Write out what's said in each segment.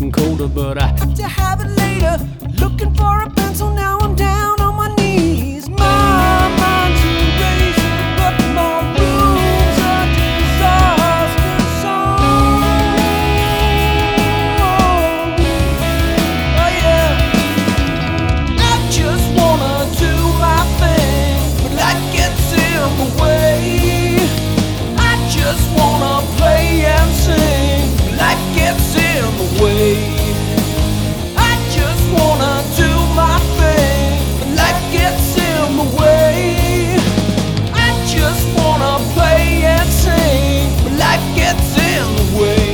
getting colder, but I Got to have it later. Looking for a pencil, now I'm down on my knees. My mind's erasing, but my room's a disaster zone. Oh yeah. I just wanna do my thing, but life gets in the way. I just wanna play and sing, but life gets in the way. I just wanna do my thing, but life gets in the way. I just wanna play and sing, but life gets in the way.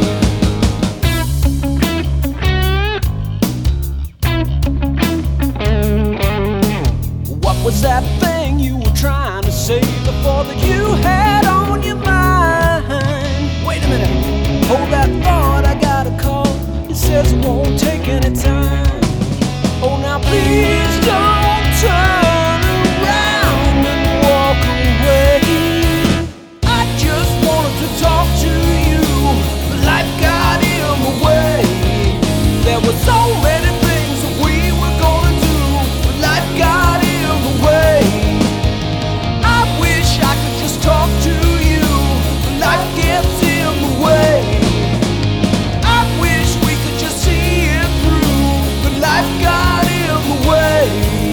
What was that thing you were trying to say before that you had on your mind? Wait a minute, hold that thought, I got a call. It says it won't take any time. Oh, now please don't turn around and walk away. I just wanted to talk to you, but life got in the way. There were so many things that we were gonna do, but life got in the way. I wish I could just talk to you, but life gets in the way. I wish we could just see it through, but life got in the way.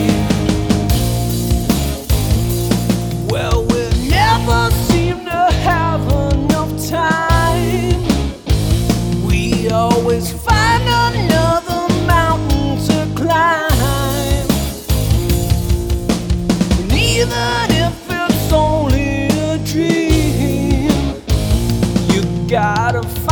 Well, we never seem to have enough time. We always find another mountain to climb. And even if it's only a dream, you gotta find